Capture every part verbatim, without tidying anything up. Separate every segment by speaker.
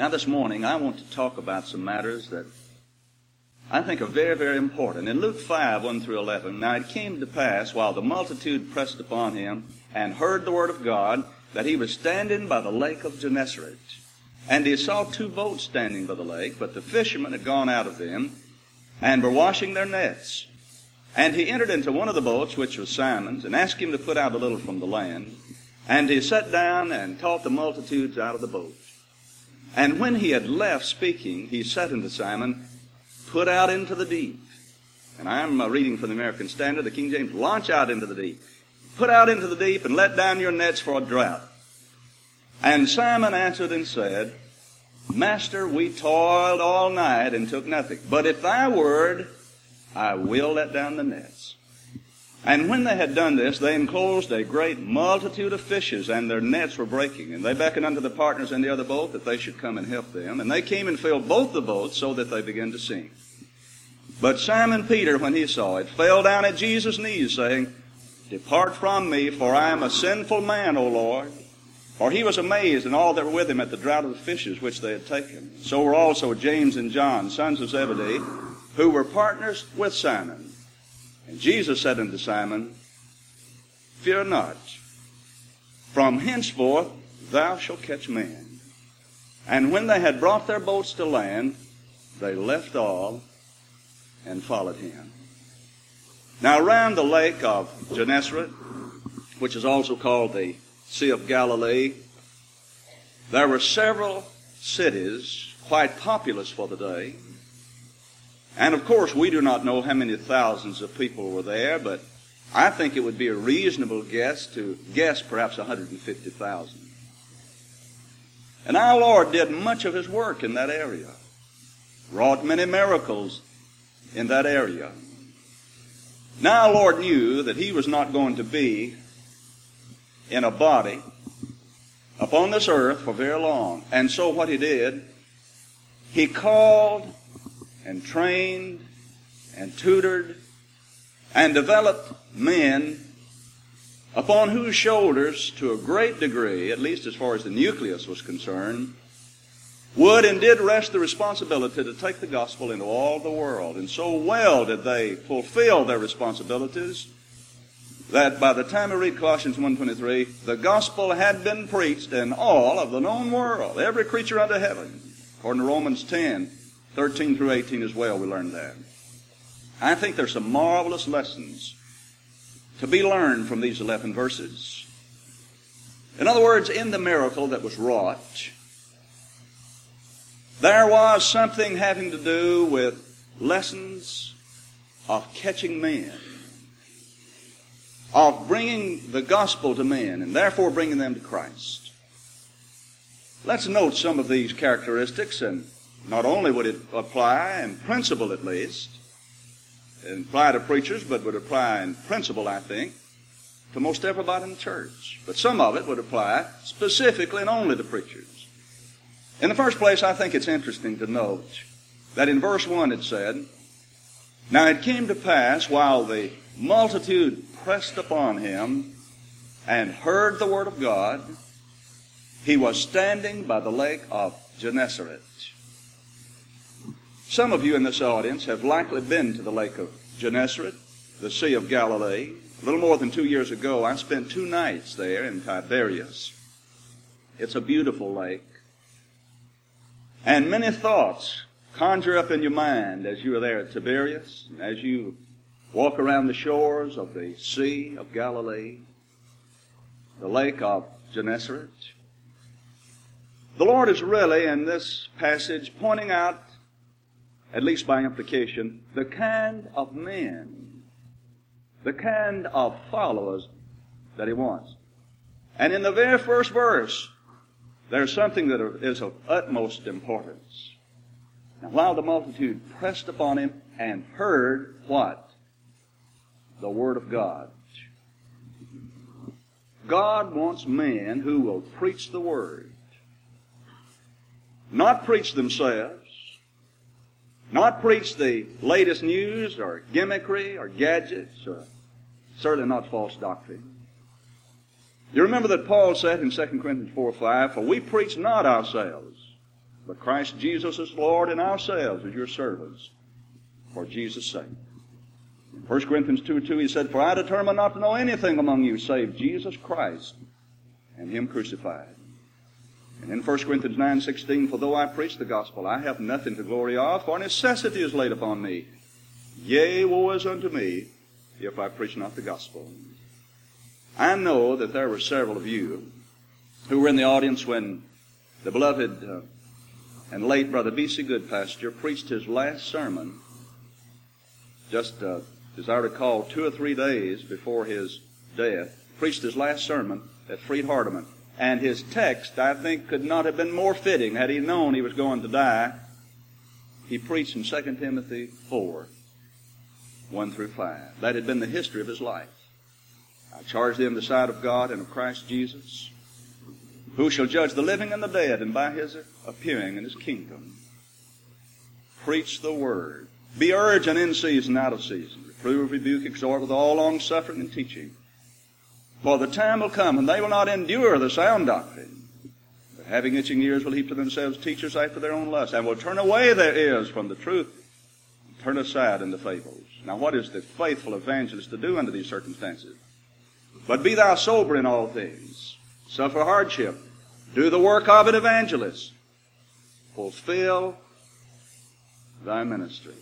Speaker 1: Now this morning I want to talk about some matters that I think are very, very important. In Luke five, one through eleven, now it came to pass, while the multitude pressed upon him and heard the word of God, that he was standing by the lake of Gennesaret. And he saw two boats standing by the lake, but the fishermen had gone out of them, and were washing their nets. And he entered into one of the boats, which was Simon's, and asked him to put out a little from the land. And he sat down and taught the multitudes out of the boat. And when he had left speaking, he said unto Simon, Put out into the deep. And I'm uh, reading from the American Standard, the King James, launch out into the deep. Put out into the deep and let down your nets for a draught. And Simon answered and said, Master, we toiled all night and took nothing. But at thy word, I will let down the nets. And when they had done this, they enclosed a great multitude of fishes, and their nets were breaking. And they beckoned unto the partners in the other boat that they should come and help them. And they came and filled both the boats, so that they began to sink. But Simon Peter, when he saw it, fell down at Jesus' knees, saying, Depart from me, for I am a sinful man, O Lord. For he was amazed, and all that were with him, at the draught of the fishes which they had taken. So were also James and John, sons of Zebedee, who were partners with Simon. And Jesus said unto Simon, Fear not, from henceforth thou shalt catch men. And when they had brought their boats to land, they left all and followed him. Now around the lake of Gennesaret, which is also called the Sea of Galilee, there were several cities quite populous for the day. And of course, we do not know how many thousands of people were there, but I think it would be a reasonable guess to guess perhaps one hundred fifty thousand. And our Lord did much of his work in that area, wrought many miracles in that area. Now our Lord knew that he was not going to be in a body upon this earth for very long. And so what he did, he called and trained and tutored and developed men upon whose shoulders, to a great degree, at least as far as the nucleus was concerned, would and did rest the responsibility to take the gospel into all the world. And so well did they fulfill their responsibilities that by the time we read Colossians one twenty-three, the gospel had been preached in all of the known world, every creature under heaven. According to Romans ten, thirteen through eighteen as well, we learned that. I think there's some marvelous lessons to be learned from these eleven verses. In other words, in the miracle that was wrought, there was something having to do with lessons of catching men, of bringing the gospel to men, and therefore bringing them to Christ. Let's note some of these characteristics, and not only would it apply in principle at least, and apply to preachers, but would apply in principle, I think, to most everybody in the church. But some of it would apply specifically and only to preachers. In the first place, I think it's interesting to note that in verse one it said, Now it came to pass, while the multitude pressed upon him and heard the word of God, he was standing by the lake of Gennesaret. Some of you in this audience have likely been to the lake of Gennesaret, the Sea of Galilee. A little more than two years ago, I spent two nights there in Tiberias. It's a beautiful lake. And many thoughts conjure up in your mind as you are there at Tiberias, and as you walk around the shores of the Sea of Galilee, the lake of Gennesaret. The Lord is really, in this passage, pointing out, at least by implication, the kind of men, the kind of followers that he wants. And in the very first verse, there's something that is of utmost importance. Now, while the multitude pressed upon him and heard what? The Word of God. God wants men who will preach the Word. Not preach themselves. Not preach the latest news or gimmickry or gadgets, or certainly not false doctrine. You remember that Paul said in Second Corinthians four five, For we preach not ourselves, but Christ Jesus is Lord, and ourselves as your servants for Jesus' sake. In First Corinthians two two, he said, "For I determined not to know anything among you save Jesus Christ and Him crucified." And in First Corinthians nine sixteen, "For though I preach the gospel, I have nothing to glory of, for necessity is laid upon me. Yea, woe is unto me, if I preach not the gospel." I know that there were several of you who were in the audience when the beloved uh, and late Brother B C Goodpasture preached his last sermon, just uh, as I recall, two or three days before his death. Preached his last sermon at Freed Hardeman. And his text, I think, could not have been more fitting had he known he was going to die. He preached in Second Timothy four, one through five. That had been the history of his life. "I charge thee in the sight of God and of Christ Jesus, who shall judge the living and the dead, and by His appearing in His kingdom, preach the word. Be urgent in season, out of season. Reprove, rebuke, exhort with all longsuffering and teaching. For the time will come when they will not endure the sound doctrine, but having itching ears will heap to themselves teachers after their own lust, and will turn away their ears from the truth, and turn aside into fables." Now what is the faithful evangelist to do under these circumstances? "But be thou sober in all things. Suffer hardship. Do the work of an evangelist. Fulfill thy ministry."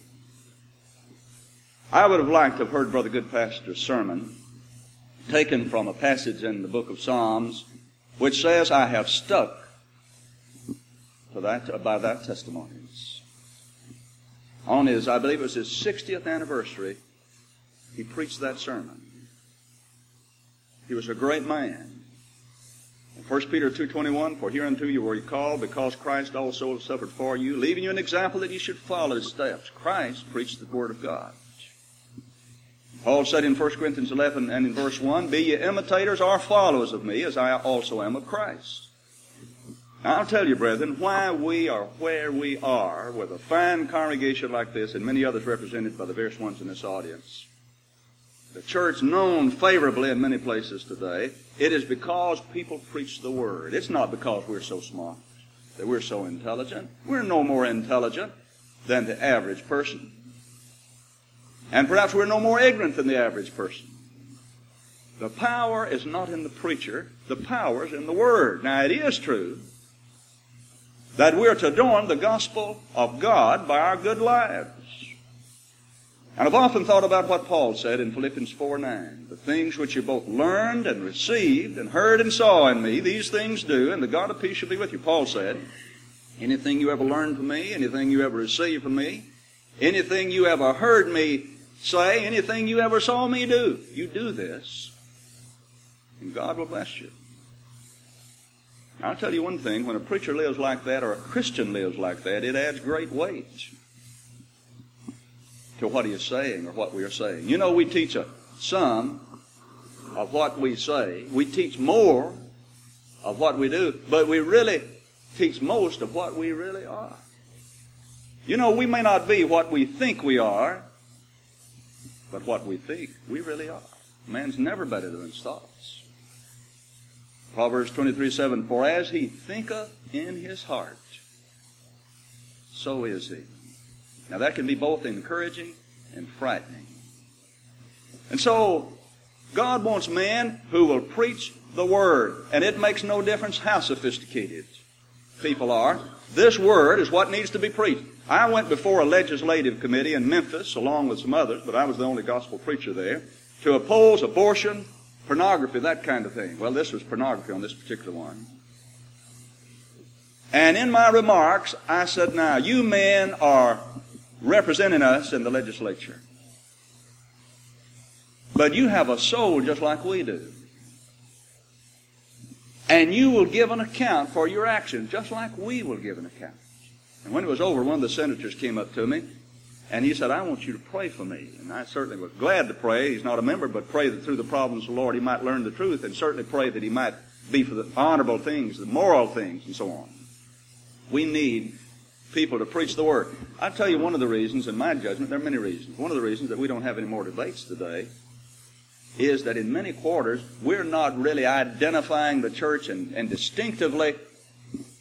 Speaker 1: I would have liked to have heard Brother Goodpasture's sermon taken from a passage in the book of Psalms which says, "I have stuck to that, by thy testimonies." On his, I believe it was his sixtieth anniversary, he preached that sermon. He was a great man. In First Peter two twenty-one, "For hereunto you were called, because Christ also has suffered for you, leaving you an example that you should follow His steps." Christ preached the Word of God. Paul said in First Corinthians eleven and in verse one, "Be ye imitators or followers of me, as I also am of Christ." Now I'll tell you, brethren, why we are where we are with a fine congregation like this and many others represented by the various ones in this audience. The church known favorably in many places today, it is because people preach the Word. It's not because we're so smart, that we're so intelligent. We're no more intelligent than the average person. And perhaps we're no more ignorant than the average person. The power is not in the preacher. The power is in the Word. Now, it is true that we're to adorn the gospel of God by our good lives. And I've often thought about what Paul said in Philippians four nine. "The things which you both learned and received and heard and saw in me, these things do, and the God of peace shall be with you." Paul said, anything you ever learned from me, anything you ever received from me, anything you ever heard me say, anything you ever saw me do, you do this, and God will bless you. I'll tell you one thing, when a preacher lives like that or a Christian lives like that, it adds great weight to what he is saying or what we are saying. You know, we teach a some of what we say. We teach more of what we do, but we really teach most of what we really are. You know, we may not be what we think we are, but what we think we really are. Man's never better than his thoughts. Proverbs twenty-three seven, "For as he thinketh in his heart, so is he." Now that can be both encouraging and frightening. And so, God wants men who will preach the Word. And it makes no difference how sophisticated people are. This Word is what needs to be preached. I went before a legislative committee in Memphis, along with some others, but I was the only gospel preacher there, to oppose abortion, pornography, that kind of thing. Well, this was pornography on this particular one. And in my remarks, I said, now, you men are representing us in the legislature. But you have a soul just like we do. And you will give an account for your actions, just like we will give an account. And when it was over, one of the senators came up to me, and he said, I want you to pray for me. And I certainly was glad to pray. He's not a member, but pray that through the problems of the Lord he might learn the truth, and certainly pray that he might be for the honorable things, the moral things, and so on. We need people to preach the Word. I'll tell you one of the reasons, in my judgment, there are many reasons. One of the reasons that we don't have any more debates today is that in many quarters, we're not really identifying the church and, and distinctively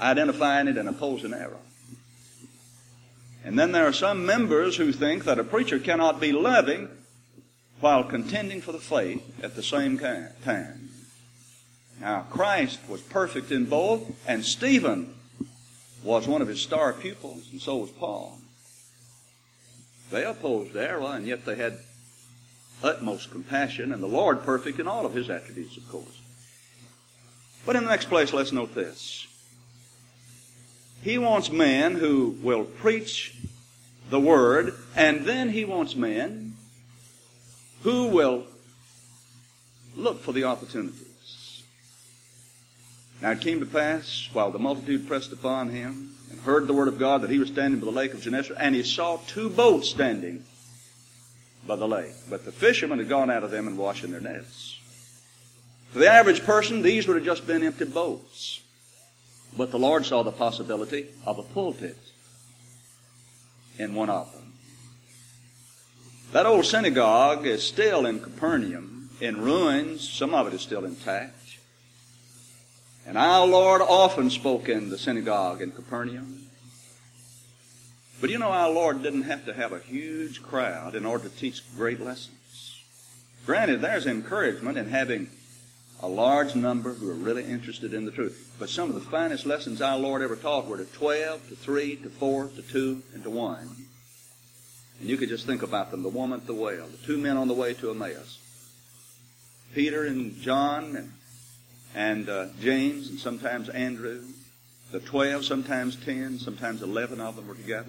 Speaker 1: identifying it and opposing error. And then there are some members who think that a preacher cannot be loving while contending for the faith at the same time. Now, Christ was perfect in both, and Stephen was one of his star pupils, and so was Paul. They opposed error, and yet they had utmost compassion, and the Lord perfect in all of his attributes, of course. But in the next place, let's note this. He wants men who will preach the Word, and then he wants men who will look for the opportunities. Now it came to pass, while the multitude pressed upon him, and heard the word of God, that he was standing by the lake of Gennesaret, and he saw two boats standing by the lake. But the fishermen had gone out of them and washing their nets. For the average person, these would have just been empty boats. But the Lord saw the possibility of a pulpit in one of them. That old synagogue is still in Capernaum, in ruins. Some of it is still intact. And our Lord often spoke in the synagogue in Capernaum. But you know, our Lord didn't have to have a huge crowd in order to teach great lessons. Granted, there's encouragement in having a large number who are really interested in the truth. But some of the finest lessons our Lord ever taught were to twelve, to three, to four, to two, and to one. And you could just think about them. The woman at the well, the two men on the way to Emmaus, Peter and John and, and uh, James and sometimes Andrew, the twelve, sometimes ten, sometimes eleven of them were together.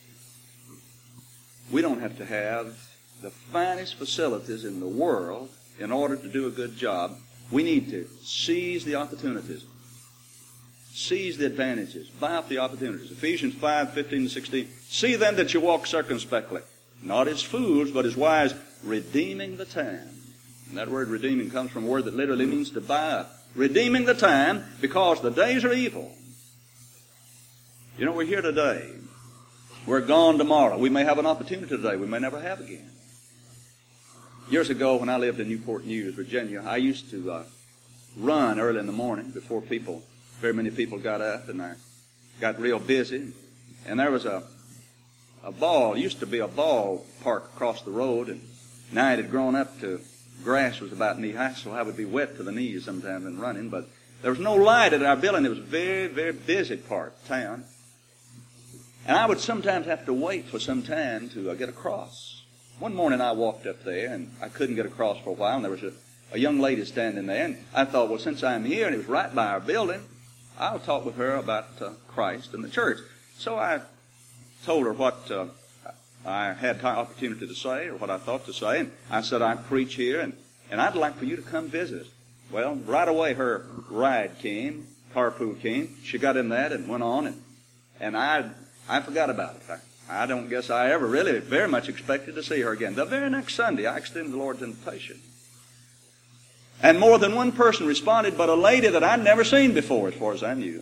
Speaker 1: We don't have to have the finest facilities in the world in order to do a good job. We need to seize the opportunities. Seize the advantages. Buy up the opportunities. Ephesians five, fifteen and sixteen. See then that you walk circumspectly, not as fools, but as wise, redeeming the time. And that word redeeming comes from a word that literally means to buy up. Redeeming the time, because the days are evil. You know, we're here today. We're gone tomorrow. We may have an opportunity today. We may never have again. Years ago, when I lived in Newport News, Virginia, I used to uh, run early in the morning before people, very many people got up, and I got real busy. And there was a a ball, used to be a ball park across the road, and now it had grown up to grass was about knee high, so I would be wet to the knees sometimes in running. But there was no light at our building. It was a very, very busy part of town. And I would sometimes have to wait for some time to uh, get across. One morning I walked up there, and I couldn't get across for a while, and there was a, a young lady standing there, and I thought, well, since I'm here, and it was right by our building, I'll talk with her about uh, Christ and the church. So I told her what uh, I had opportunity to say, or what I thought to say, and I said, I preach here, and, and I'd like for you to come visit. Well, right away her ride came, carpool came. She got in that and went on, and, and I I forgot about it. I, I don't guess I ever really very much expected to see her again. The very next Sunday, I extended the Lord's invitation. And more than one person responded, but a lady that I'd never seen before, as far as I knew.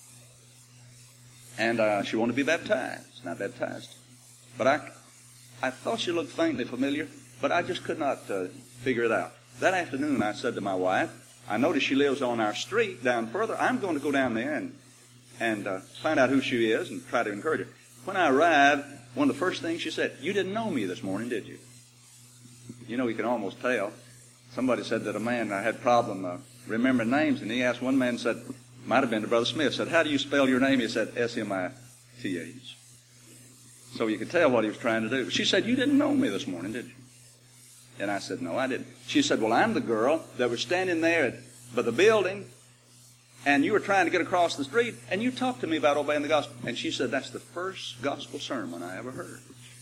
Speaker 1: And uh, she wanted to be baptized, and I baptized her. But I, I thought she looked faintly familiar, but I just could not uh, figure it out. That afternoon, I said to my wife, I noticed she lives on our street down further. I'm going to go down there and, and uh, find out who she is and try to encourage her. When I arrived, one of the first things she said, you didn't know me this morning, did you? You know, you can almost tell. Somebody said that a man I had a problem uh, remembering names, and he asked one man, said, might have been to Brother Smith, said, how do you spell your name? He said, S M I T H. So you could tell what he was trying to do. She said, you didn't know me this morning, did you? And I said, no, I didn't. She said, well, I'm the girl that was standing there by the building, and you were trying to get across the street, and you talked to me about obeying the gospel. And she said, that's the first gospel sermon I ever heard.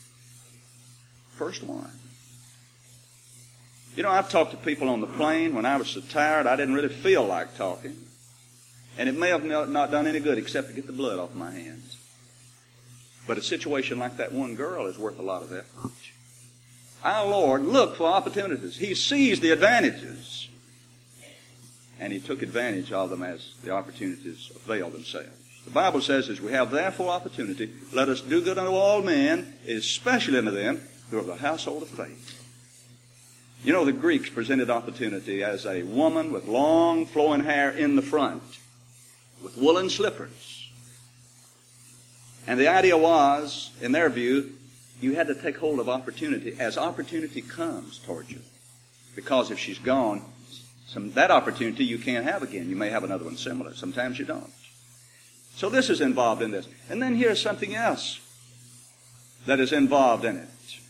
Speaker 1: First one. You know, I've talked to people on the plane when I was so tired I didn't really feel like talking. And it may have not done any good except to get the blood off my hands. But a situation like that one girl is worth a lot of effort. Our Lord looked for opportunities. He seized the advantages. And He took advantage of them as the opportunities availed themselves. The Bible says, as we have therefore opportunity, let us do good unto all men, especially unto them who are of the household of faith. You know, the Greeks presented opportunity as a woman with long flowing hair in the front, with woolen slippers. And the idea was, in their view, you had to take hold of opportunity as opportunity comes towards you. Because if she's gone, some, that opportunity you can't have again. You may have another one similar. Sometimes you don't. So this is involved in this. And then here's something else that is involved in it.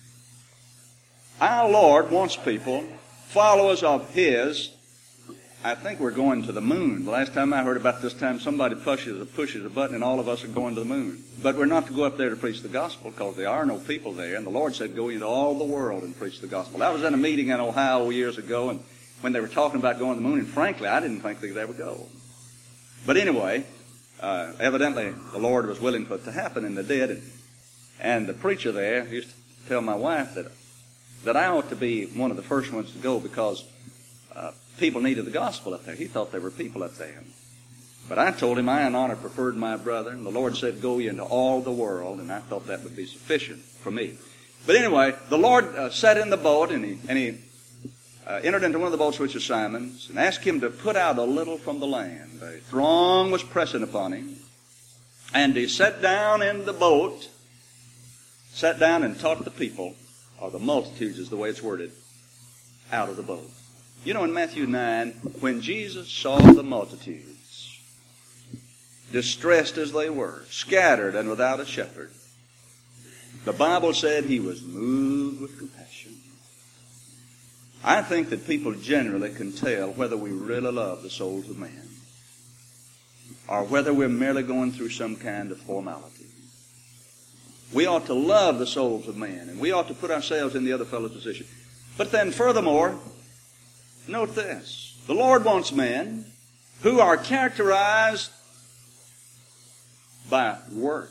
Speaker 1: Our Lord wants people, followers of His. I think we're going to the moon. The last time I heard about this time, somebody pushes, pushes a button and all of us are going to the moon. But we're not to go up there to preach the gospel because there are no people there. And the Lord said, go into all the world and preach the gospel. I was in a meeting in Ohio years ago, and when they were talking about going to the moon, and frankly, I didn't think they could ever go. But anyway, uh, evidently the Lord was willing for it to happen, and they did. And, and the preacher there used to tell my wife that, that I ought to be one of the first ones to go because uh, people needed the gospel up there. He thought there were people up there. But I told him I in honor preferred my brother, and the Lord said, go ye into all the world, and I thought that would be sufficient for me. But anyway, the Lord uh, sat in the boat, and he, and he uh, entered into one of the boats, which was Simon's, and asked him to put out a little from the land. A throng was pressing upon him, and he sat down in the boat, sat down and taught the people, or the multitudes is the way it's worded, out of the boat. You know, in Matthew nine, when Jesus saw the multitudes, distressed as they were, scattered and without a shepherd, the Bible said he was moved with compassion. I think that people generally can tell whether we really love the souls of men or whether we're merely going through some kind of formality. We ought to love the souls of men, and we ought to put ourselves in the other fellow's position. But then furthermore, note this. The Lord wants men who are characterized by work.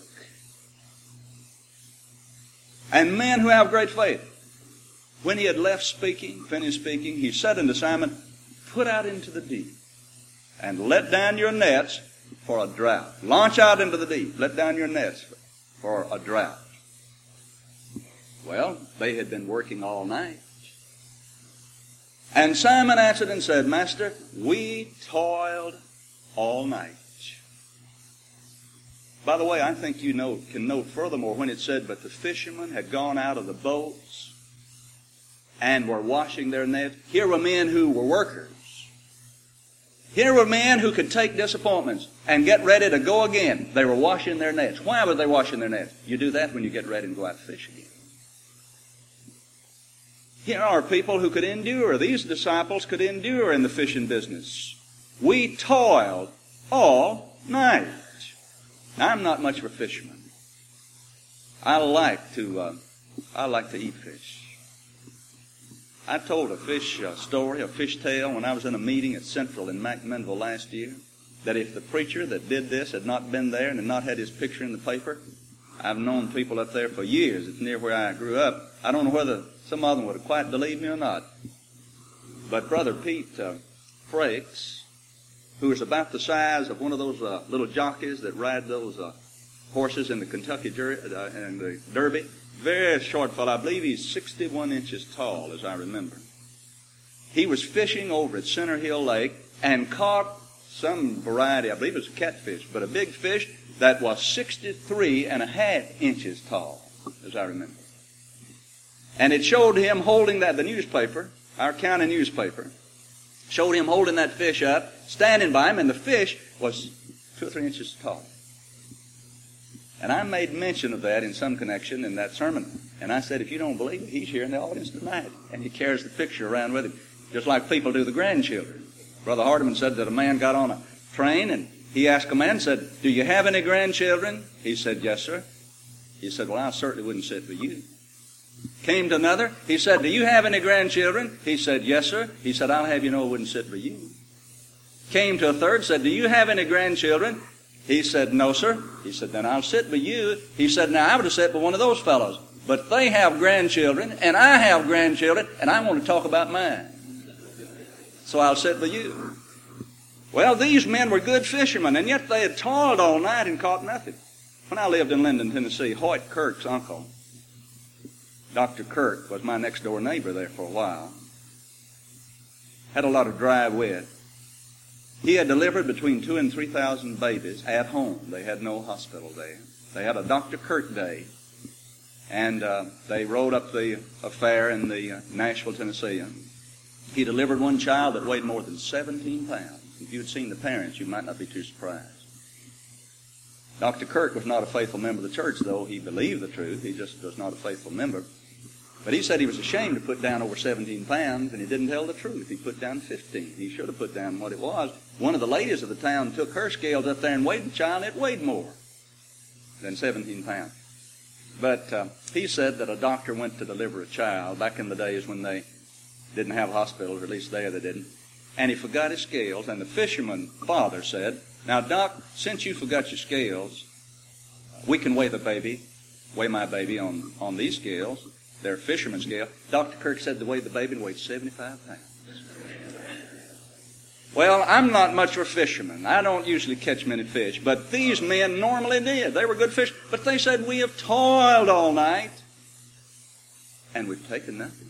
Speaker 1: And men who have great faith. When he had left speaking, finished speaking, he said unto Simon, put out into the deep and let down your nets for a drought. Launch out into the deep. Let down your nets for a drought. Well, they had been working all night. And Simon answered and said, Master, we toiled all night. By the way, I think you know, can note furthermore when it said, but the fishermen had gone out of the boats and were washing their nets. Here were men who were workers. Here were men who could take disappointments and get ready to go again. They were washing their nets. Why were they washing their nets? You do that when you get ready to go out to fish again. Here are people who could endure. These disciples could endure in the fishing business. We toiled all night. Now, I'm not much of a fisherman. I like to, uh, I like to eat fish. I told a fish uh, story, a fish tale, when I was in a meeting at Central in McMinnville last year, that if the preacher that did this had not been there and had not had his picture in the paper, I've known people up there for years. It's near where I grew up. I don't know whether some of them would have quite believed me or not. But Brother Pete uh, Frakes, who is about the size of one of those uh, little jockeys that ride those uh, horses in the Kentucky Jer- uh, and the Derby, very short fellow. I believe he's sixty-one inches tall, as I remember. He was fishing over at Center Hill Lake and caught some variety, I believe it was a catfish, but a big fish that was sixty-three and a half inches tall, as I remember. And it showed him holding that, the newspaper, our county newspaper, showed him holding that fish up, standing by him, and the fish was two or three inches tall. And I made mention of that in some connection in that sermon. And I said, if you don't believe it, he's here in the audience tonight. And he carries the picture around with him, just like people do the grandchildren. Brother Hardeman said that a man got on a train, and he asked a man, said, do you have any grandchildren? He said, yes, sir. He said, well, I certainly wouldn't sit for you. Came to another. He said, do you have any grandchildren? He said, yes, sir. He said, I'll have you know I wouldn't sit for you. Came to a third, said, do you have any grandchildren? He said, no, sir. He said, then I'll sit with you. He said, now I would have sat with one of those fellows. But they have grandchildren, and I have grandchildren, and I want to talk about mine. So I'll sit with you. Well, these men were good fishermen, and yet they had toiled all night and caught nothing. When I lived in Linden, Tennessee, Hoyt Kirk's uncle, Doctor Kirk, was my next-door neighbor there for a while. Had a lot of dry wet. He had delivered between two and three thousand babies at home. They had no hospital there. They had a Doctor Kirk Day. And uh, they rode up the affair in the uh, Nashville, Tennessee. And he delivered one child that weighed more than seventeen pounds. If you had seen the parents, you might not be too surprised. Doctor Kirk was not a faithful member of the church, though he believed the truth. He just was not a faithful member. But he said he was ashamed to put down over seventeen pounds, and he didn't tell the truth. He put down fifteen. He should have put down what it was. One of the ladies of the town took her scales up there and weighed the child, and it weighed more than seventeen pounds. But uh, he said that a doctor went to deliver a child back in the days when they didn't have hospitals, or at least there they didn't, and he forgot his scales, and the fisherman father said, "Now, Doc, since you forgot your scales, we can weigh the baby, weigh my baby on, on these scales. They're fisherman's scale." Doctor Kirk said to weigh the baby and weighed seventy-five pounds. Well, I'm not much of a fisherman. I don't usually catch many fish, but these men normally did. They were good fish, but they said, "We have toiled all night, and we've taken nothing."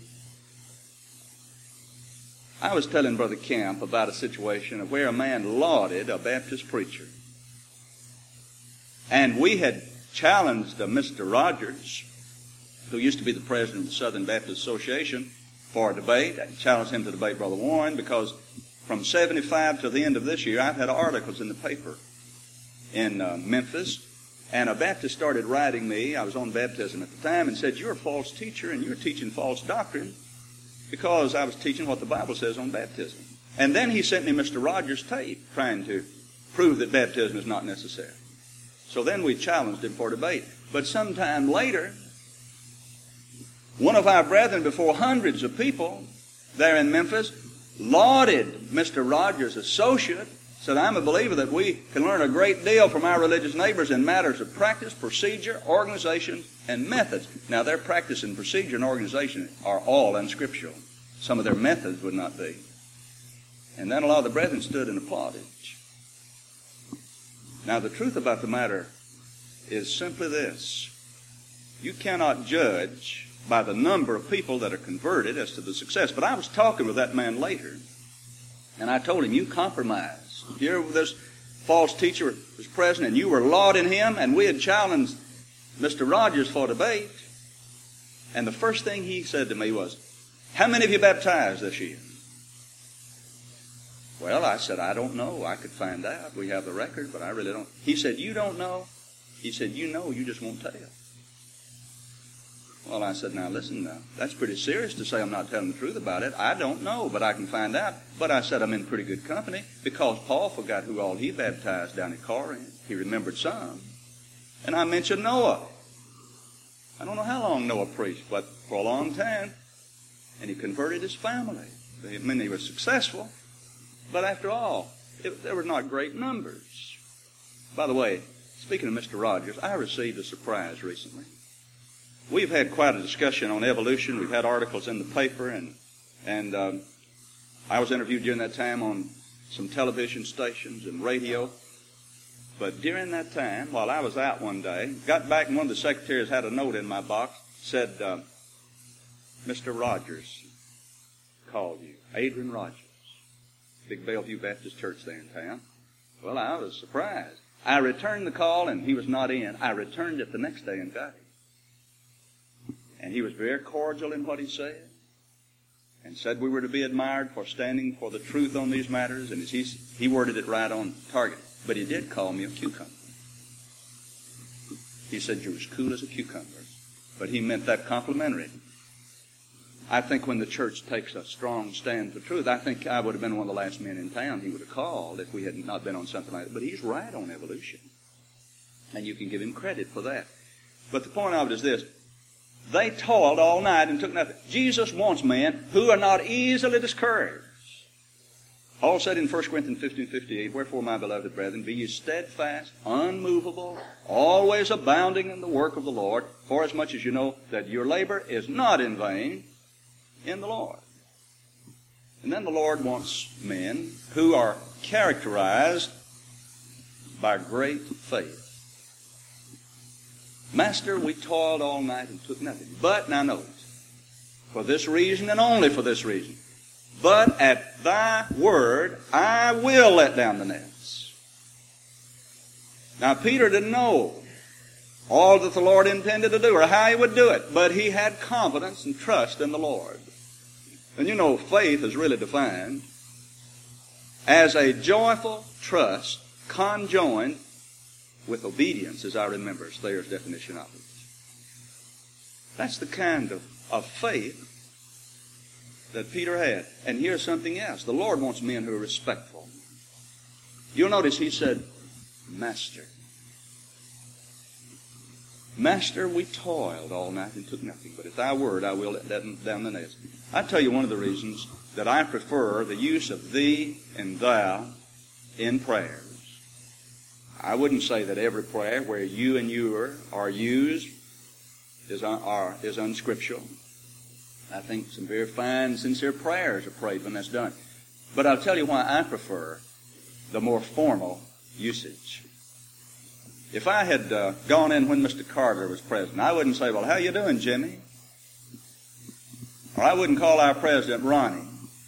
Speaker 1: I was telling Brother Camp about a situation of where a man lauded a Baptist preacher. And we had challenged uh, Mister Rogers, who used to be the president of the Southern Baptist Association, for a debate. I challenged him to debate Brother Warren because from seventy-five to the end of this year, I've had articles in the paper in uh, Memphis, and a Baptist started writing me. I was on baptism at the time, and said, "You're a false teacher, and you're teaching false doctrine," because I was teaching what the Bible says on baptism. And then he sent me Mister Rogers' tape trying to prove that baptism is not necessary. So then we challenged him for debate. But sometime later, one of our brethren, before hundreds of people there in Memphis, lauded Mister Rogers' associate, said, "I'm a believer that we can learn a great deal from our religious neighbors in matters of practice, procedure, organization, and methods." Now, their practice and procedure and organization are all unscriptural. Some of their methods would not be. And then a lot of the brethren stood and applauded. Now, the truth about the matter is simply this. You cannot judge by the number of people that are converted as to the success. But I was talking with that man later, and I told him, "You compromised. Here this false teacher was present, and you were lauding him, and we had challenged Mister Rogers for debate." And the first thing he said to me was, "How many of you baptized this year?" Well, I said, "I don't know. I could find out. We have the record, but I really don't." He said, "You don't know?" He said, "You know, you just won't tell." Well, I said, "Now listen, now, that's pretty serious to say I'm not telling the truth about it. I don't know, but I can find out." But I said, "I'm in pretty good company, because Paul forgot who all he baptized down at Corinth. He remembered some. And I mentioned Noah. I don't know how long Noah preached, but for a long time. And he converted his family. I mean, he was successful. But after all, it, there were not great numbers." By the way, speaking of Mister Rogers, I received a surprise recently. We've had quite a discussion on evolution. We've had articles in the paper, and and um, I was interviewed during that time on some television stations and radio. But during that time, while I was out one day, got back, and one of the secretaries had a note in my box, said, uh, "Mister Rogers called you, Adrian Rogers, big Bellevue Baptist Church there in town." Well, I was surprised. I returned the call, and he was not in. I returned it the next day and got him. And he was very cordial in what he said, and said we were to be admired for standing for the truth on these matters, and he, he worded it right on target. But he did call me a cucumber. He said you were as cool as a cucumber, but he meant that complimentary. I think when the church takes a strong stand for truth, I think I would have been one of the last men in town he would have called if we had not been on something like that. But he's right on evolution, and you can give him credit for that. But the point of it is this. They toiled all night and took nothing. Jesus wants men who are not easily discouraged. Paul said in First Corinthians fifteen fifty-eight, "Wherefore, my beloved brethren, be ye steadfast, unmovable, always abounding in the work of the Lord, forasmuch as you know that your labor is not in vain in the Lord." And then the Lord wants men who are characterized by great faith. "Master, we toiled all night and took nothing. But," now notice, "for this reason and only for this reason, but at thy word I will let down the nets." Now, Peter didn't know all that the Lord intended to do or how he would do it. But he had confidence and trust in the Lord. And you know, faith is really defined as a joyful trust conjoined with obedience, as I remember Thayer's definition of it. That's the kind of, of faith that Peter had. And here's something else. The Lord wants men who are respectful. You'll notice he said, Master. Master, we toiled all night and took nothing, but at thy word I will let down the nets. I tell you one of the reasons that I prefer the use of thee and thou in prayers. I wouldn't say that every prayer where you and your are used is, un, are, is unscriptural. I think some very fine, sincere prayers are prayed when that's done. But I'll tell you why I prefer the more formal usage. If I had uh, gone in when Mister Carter was president, I wouldn't say, well, how you doing, Jimmy? Or I wouldn't call our president Ronnie.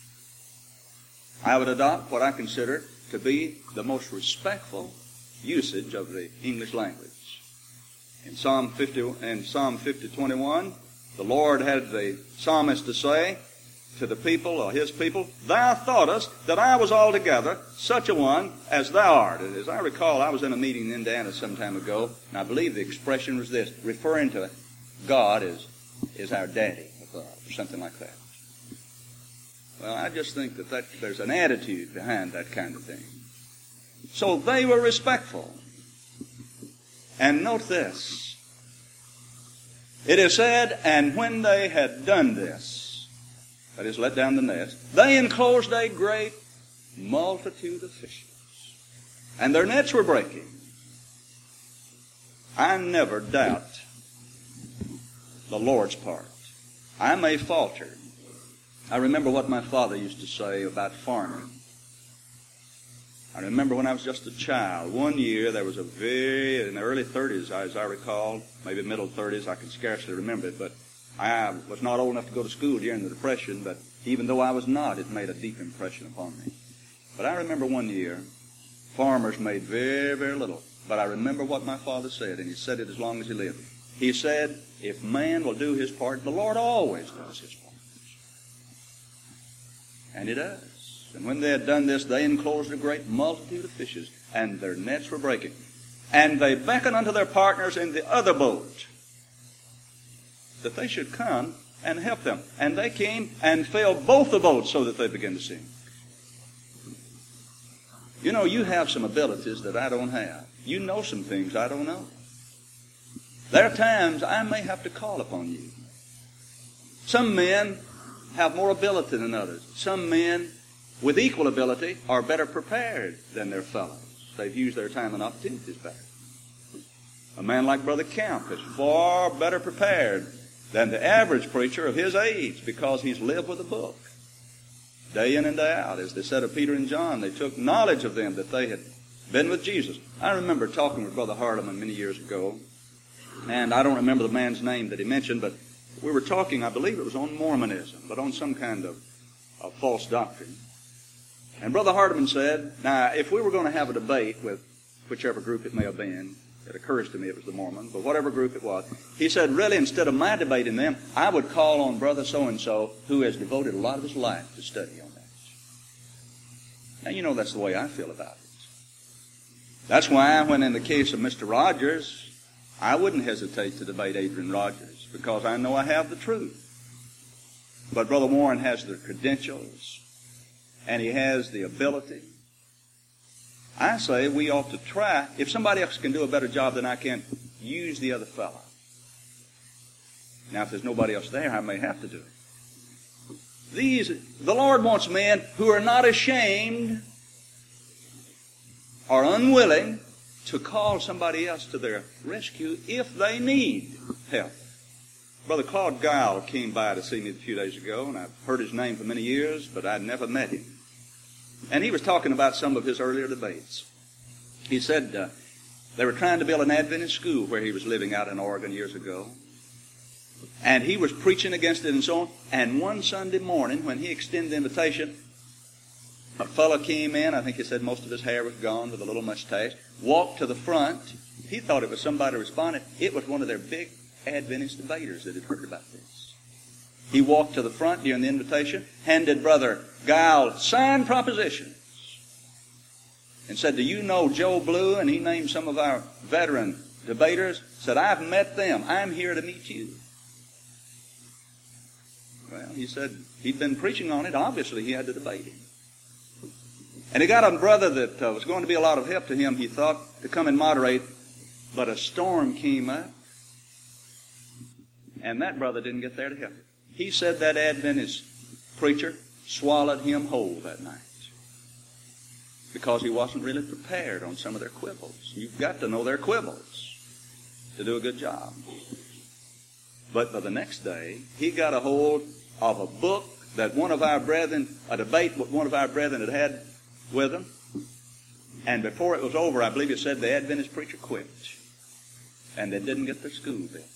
Speaker 1: I would adopt what I consider to be the most respectful usage of the English language. In Psalm fifty, in Psalm fifty twenty-one, the Lord had the psalmist to say to the people, or his people, thou thoughtest that I was altogether such a one as thou art. And as I recall, I was in a meeting in Indiana some time ago, and I believe the expression was this, referring to God as is our daddy, or something like that. Well, I just think that, that there's an attitude behind that kind of thing. So they were respectful. And note this. It is said, and when they had done this, that is, let down the nets, they enclosed a great multitude of fishes. And their nets were breaking. I never doubt the Lord's part. I may falter. I remember what my father used to say about farming. I remember when I was just a child, one year there was a very, in the early thirties, as I recall, maybe middle thirties, I can scarcely remember it, but I was not old enough to go to school during the Depression, but even though I was not, it made a deep impression upon me. But I remember one year, farmers made very, very little. But I remember what my father said, and he said it as long as he lived. He said, if man will do his part, the Lord always does his part. And he does. And when they had done this, they enclosed a great multitude of fishes, and their nets were breaking. And they beckoned unto their partners in the other boat, that they should come and help them. And they came and filled both the boats so that they began to sink. You know, you have some abilities that I don't have. You know some things I don't know. There are times I may have to call upon you. Some men have more ability than others. Some men with equal ability are better prepared than their fellows. They've used their time and opportunities better. A man like Brother Camp is far better prepared than the average preacher of his age because he's lived with a book. Day in and day out, as they said of Peter and John, they took knowledge of them that they had been with Jesus. I remember talking with Brother Hardeman many years ago, and I don't remember the man's name that he mentioned, but we were talking, I believe it was on Mormonism, but on some kind of, of false doctrine. And Brother Hardeman said, now, if we were going to have a debate with whichever group it may have been, it occurs to me it was the Mormon, but whatever group it was, he said, really, instead of my debating them, I would call on Brother so-and-so who has devoted a lot of his life to study on that. Now, you know that's the way I feel about it. That's why when in the case of Mister Rogers, I wouldn't hesitate to debate Adrian Rogers because I know I have the truth. But Brother Warren has the credentials and he has the ability. I say we ought to try, if somebody else can do a better job than I can, use the other fellow. Now, if there's nobody else there, I may have to do it. These, the Lord wants men who are not ashamed or unwilling to call somebody else to their rescue if they need help. Brother Claude Guile came by to see me a few days ago, and I've heard his name for many years, but I'd never met him. And he was talking about some of his earlier debates. He said uh, they were trying to build an Adventist school where he was living out in Oregon years ago. And he was preaching against it and so on. And one Sunday morning, when he extended the invitation, a fellow came in, I think he said most of his hair was gone with a little mustache, walked to the front He thought it was somebody responding. It was one of their big Adventist debaters that had heard about this. He walked to the front during the invitation, handed Brother Guile signed propositions, and said, do you know Joe Blue? And he named some of our veteran debaters. Said, I've met them. I'm here to meet you. Well, he said he'd been preaching on it. Obviously, he had to debate him. And he got a brother that uh, was going to be a lot of help to him, he thought, to come and moderate. But a storm came up, and that brother didn't get there to help him. He said that Adventist preacher swallowed him whole that night because he wasn't really prepared on some of their quibbles. You've got to know their quibbles to do a good job. But by the next day, he got a hold of a book that one of our brethren, a debate what one of our brethren had had with him. And before it was over, I believe it said the Adventist preacher quit. And they didn't get their school bills.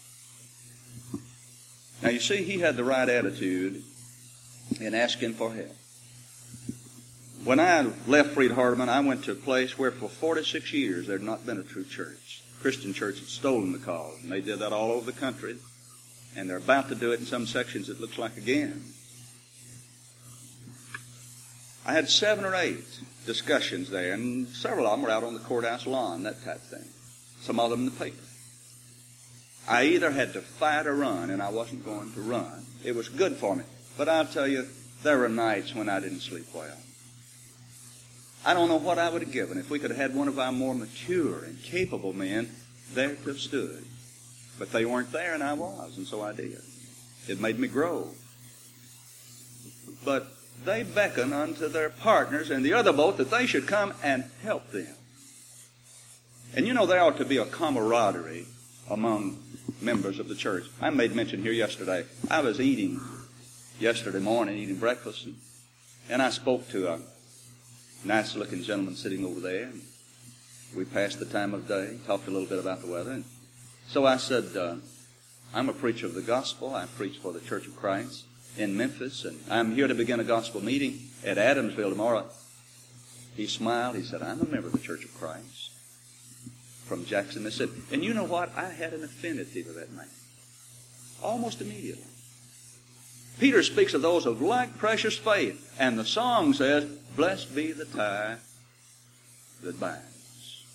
Speaker 1: Now, you see, he had the right attitude in asking for help. When I left Freed-Hardeman, I went to a place where for forty-six years there had not been a true church. Christian church had stolen the cause, and they did that all over the country. And they're about to do it in some sections, it looks like, again. I had seven or eight discussions there, and several of them were out on the courthouse lawn, that type of thing. Some of them in the paper. I either had to fight or run, and I wasn't going to run. It was good for me. But I'll tell you, there were nights when I didn't sleep well. I don't know what I would have given if we could have had one of our more mature and capable men there to have stood. But they weren't there, and I was, and so I did. It made me grow. But they beckoned unto their partners in the other boat that they should come and help them. And you know, there ought to be a camaraderie among members of the church. I made mention here yesterday. I was eating yesterday morning, eating breakfast, and, and I spoke to a nice-looking gentleman sitting over there. And we passed the time of day, talked a little bit about the weather. And so I said, uh, I'm a preacher of the gospel. I preach for the Church of Christ in Memphis, and I'm here to begin a gospel meeting at Adamsville tomorrow. He smiled. He said, I'm a member of the Church of Christ from Jackson, Mississippi. And you know what? I had an affinity for that man. Almost immediately. Peter speaks of those of like precious faith. And the song says, blessed be the tie that binds.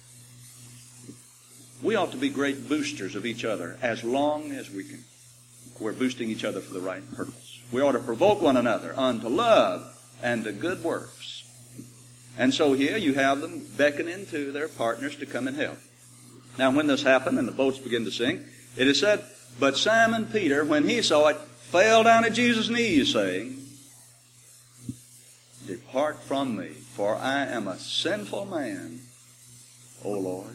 Speaker 1: We ought to be great boosters of each other as long as we can. We're boosting each other for the right purpose. We ought to provoke one another unto love and to good works. And so here you have them beckoning to their partners to come and help. Now when this happened and the boats began to sink, it is said, but Simon Peter, when he saw it, fell down at Jesus' knees, saying, depart from me, for I am a sinful man, O Lord.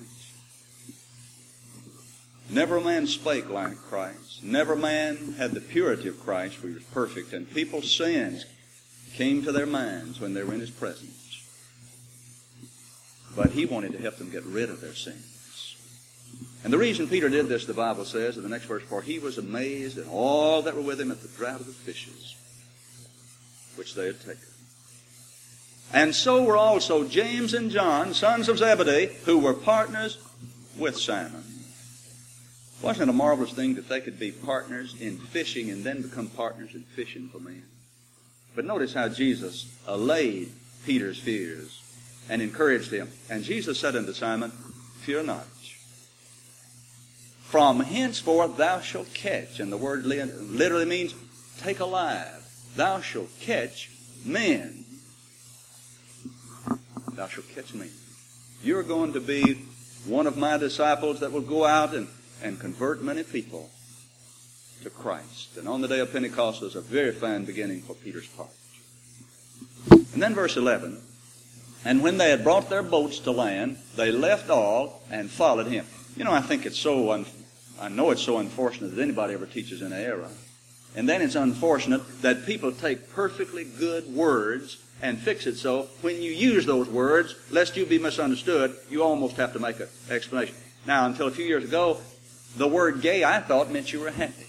Speaker 1: Never a man spake like Christ. Never a man had the purity of Christ, for he was perfect. And people's sins came to their minds when they were in his presence. But he wanted to help them get rid of their sins. And the reason Peter did this, the Bible says in the next verse, for he was amazed at all that were with him at the draught of the fishes, which they had taken. And so were also James and John, sons of Zebedee, who were partners with Simon. Wasn't it a marvelous thing that they could be partners in fishing and then become partners in fishing for men? But notice how Jesus allayed Peter's fears and encouraged him. And Jesus said unto Simon, fear not. From henceforth thou shalt catch. And the word literally means take alive. Thou shalt catch men. Thou shalt catch men. You're going to be one of my disciples that will go out and, and convert many people to Christ. And on the day of Pentecost was a very fine beginning for Peter's part. And then verse eleven. And when they had brought their boats to land, they left all and followed him. You know, I think it's so, un- I know it's so unfortunate that anybody ever teaches in an error. And then it's unfortunate that people take perfectly good words and fix it so when you use those words, lest you be misunderstood, you almost have to make an explanation. Now, until a few years ago, the word gay, I thought, meant you were happy.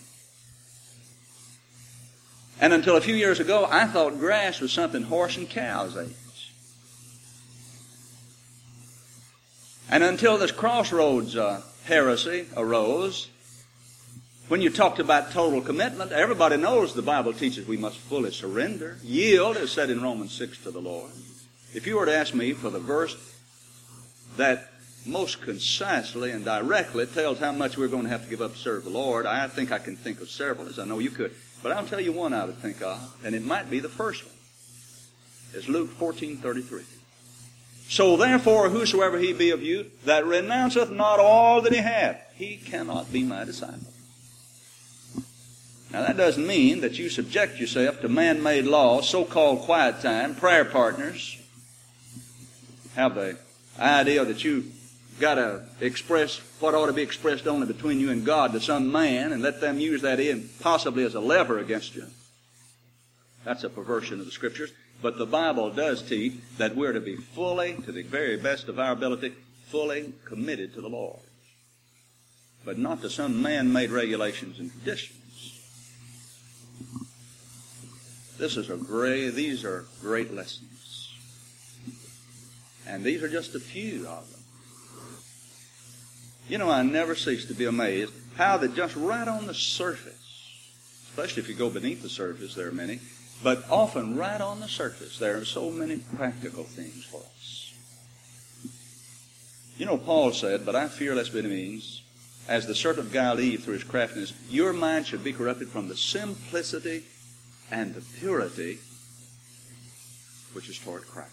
Speaker 1: And until a few years ago, I thought grass was something horse and cows ate. And until this crossroads uh, heresy arose, when you talked about total commitment, everybody knows the Bible teaches we must fully surrender. Yield, as said in Romans six, to the Lord. If you were to ask me for the verse that most concisely and directly tells how much we're going to have to give up to serve the Lord, I think I can think of several, as I know you could. But I'll tell you one I would think of, and it might be the first one. It's Luke fourteen thirty-three. So therefore, whosoever he be of you that renounceth not all that he hath, he cannot be my disciple. Now that doesn't mean that you subject yourself to man-made laws, so-called quiet time, prayer partners, have the idea that you got to express what ought to be expressed only between you and God to some man and let them use that in possibly as a lever against you. That's a perversion of the Scriptures. But the Bible does teach that we're to be fully, to the very best of our ability, fully committed to the Lord. But not to some man-made regulations and traditions. This is a great, these are great lessons. And these are just a few of them. You know, I never cease to be amazed how that just right on the surface, especially if you go beneath the surface, there are many, but often right on the surface, there are so many practical things for us. You know, Paul said, but I fear lest by any means, as the serpent beguiled Eve through his craftiness, your mind should be corrupted from the simplicity and the purity which is toward Christ.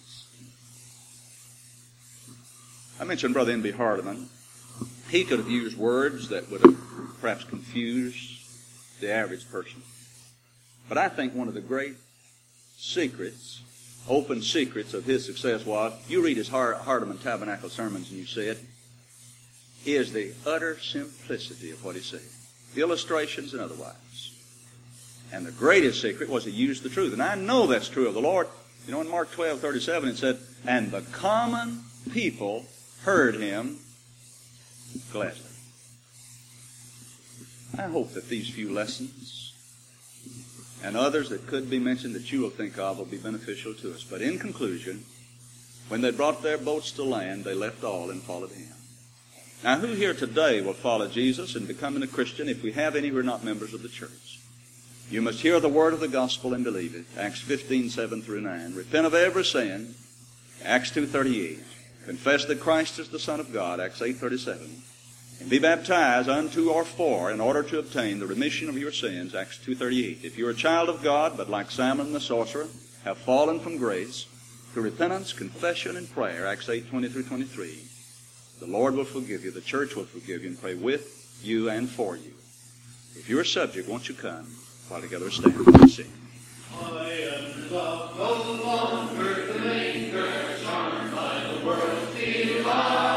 Speaker 1: I mentioned Brother N B Hardeman. He could have used words that would have perhaps confused the average person. But I think one of the great secrets, open secrets of his success was, you read his Hardeman Tabernacle sermons and you see it, is the utter simplicity of what he said. Illustrations and otherwise. And the greatest secret was he used the truth. And I know that's true of the Lord. You know, in Mark twelve thirty-seven it said, and the common people heard him gladly. I hope that these few lessons and others that could be mentioned that you will think of will be beneficial to us. But in conclusion, when they brought their boats to land, they left all and followed him. Now, who here today will follow Jesus and become a Christian if we have any who are not members of the church? You must hear the word of the gospel and believe it. Acts fifteen, seven through nine. Repent of every sin. Acts two thirty-eight. Confess that Christ is the Son of God. Acts eight thirty-seven. And be baptized unto or for in order to obtain the remission of your sins. Acts two thirty-eight. If you are a child of God, but like Simon the sorcerer, have fallen from grace, to repentance, confession, and prayer. Acts eight twenty through twenty-three. The Lord will forgive you. The church will forgive you and pray with you and for you. If you're a subject, won't you come while together stand and sing?
Speaker 2: I am love no longer the maker, charmed by the world divine.